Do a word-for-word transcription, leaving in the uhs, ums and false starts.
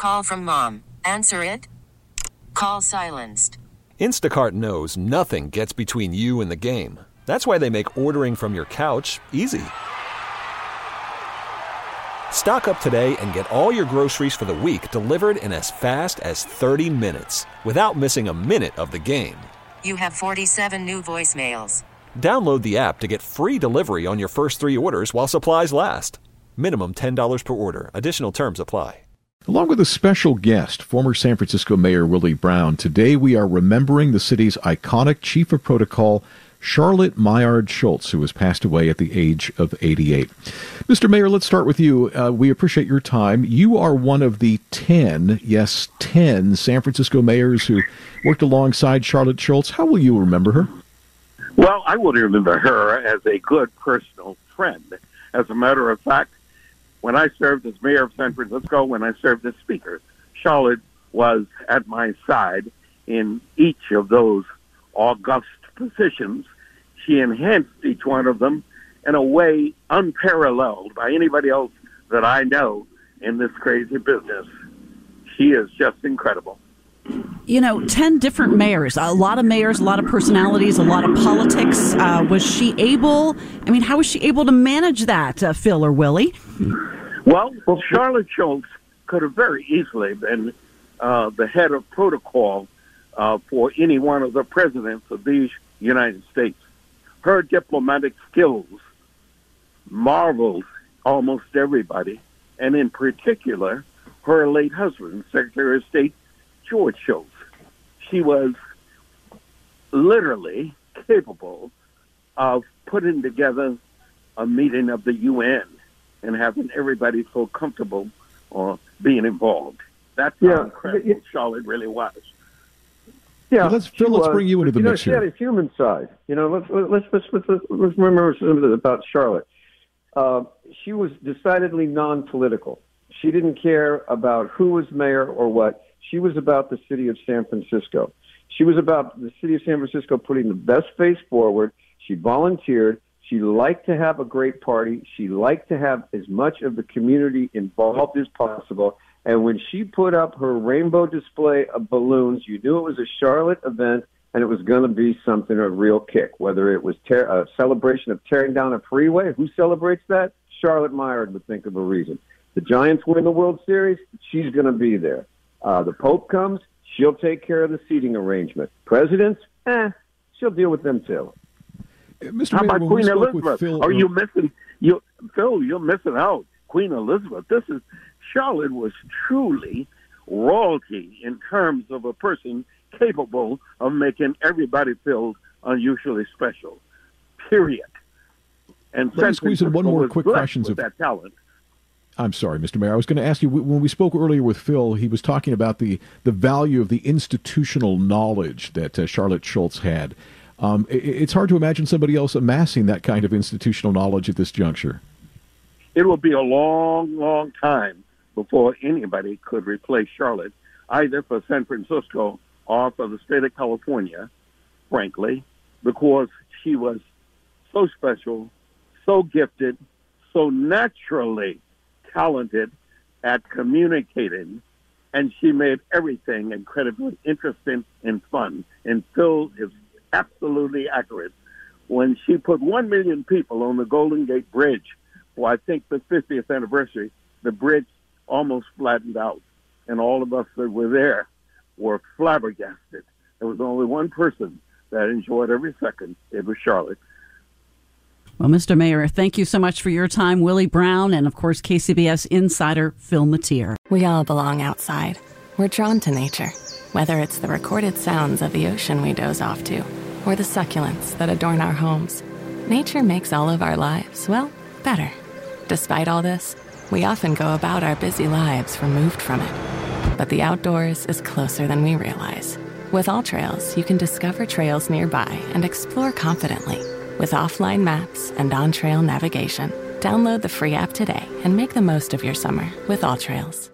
call from mom. Answer it. Call silenced. Instacart knows nothing gets between you and the game. That's why they make ordering from your couch easy. Stock up today and get all your groceries for the week delivered in as fast as thirty minutes without missing a minute of the game. You have forty-seven new voicemails. Download the app to get free delivery on your first three orders while supplies last. Minimum ten dollars per order. Additional terms apply. Along with a special guest, former San Francisco Mayor Willie Brown, today we are remembering the city's iconic chief of protocol, Charlotte Maillard Schultz, who has passed away at the age of eighty-eight. Mister Mayor, let's start with you. Uh, we appreciate your time. You are one of the ten, yes, ten San Francisco mayors who worked alongside Charlotte Schultz. How will you remember her? Well, I will remember her as a good personal friend. As a matter of fact, when I served as mayor of San Francisco, when I served as speaker, Charlotte was at my side in each of those august positions. She enhanced each one of them in a way unparalleled by anybody else that I know in this crazy business. She is just incredible. You know, ten different mayors, a lot of mayors, a lot of personalities, a lot of politics. Uh, was she able, I mean, how was she able to manage that, uh, Phil or Willie? Well, well, Charlotte Schultz could have very easily been uh, the head of protocol uh, for any one of the presidents of these United States. Her diplomatic skills marveled almost everybody, and in particular, her late husband, Secretary of State George Shultz. She was literally capable of putting together a meeting of the U N and having everybody feel comfortable uh, being involved. That's how yeah. incredible yeah. Charlotte really was. Yeah, let's Phil, let's bring you into the you know, mix she here. She had a human side. You know, let's let's let's let's, let's, let's remember something about Charlotte. Uh, she was decidedly non-political. She didn't care about who was mayor or what. She was about the city of San Francisco. She was about the city of San Francisco putting the best face forward. She volunteered. She liked to have a great party. She liked to have as much of the community involved as possible. And when she put up her rainbow display of balloons, you knew it was a Charlotte event, and it was going to be something, a real kick, whether it was ter- a celebration of tearing down a freeway. Who celebrates that? Charlotte Maillard would think of a reason. The Giants win the World Series, she's going to be there. Uh, the Pope comes, she'll take care of the seating arrangement. Presidents, eh, she'll deal with them too. Mister How Mayor, about Queen Elizabeth? Phil, Are you missing? You, Phil, you're missing out. Queen Elizabeth. This is Charlotte was truly royalty in terms of a person capable of making everybody feel unusually special. Period. And let me squeeze in one more quick question of that talent. I'm sorry, Mister Mayor. I was going to ask you, when we spoke earlier with Phil, he was talking about the, the value of the institutional knowledge that uh, Charlotte Schultz had. Um, it, it's hard to imagine somebody else amassing that kind of institutional knowledge at this juncture. It will be a long, long time before anybody could replace Charlotte, either for San Francisco or for the state of California, frankly, because she was so special, so gifted, so naturally talented at communicating, and she made everything incredibly interesting and fun. And Phil is absolutely accurate. When she put one million people on the Golden Gate Bridge for, I think, the fiftieth anniversary, the bridge almost flattened out. And all of us that were there were flabbergasted. There was only one person that enjoyed every second. It was Charlotte. Well, Mister Mayor, thank you so much for your time. Willie Brown and, of course, K C B S insider Phil Matier. We all belong outside. We're drawn to nature, whether it's the recorded sounds of the ocean we doze off to or the succulents that adorn our homes. Nature makes all of our lives, well, better. Despite all this, we often go about our busy lives removed from it. But the outdoors is closer than we realize. With AllTrails, you can discover trails nearby and explore confidently. With offline maps and on-trail navigation, download the free app today and make the most of your summer with AllTrails.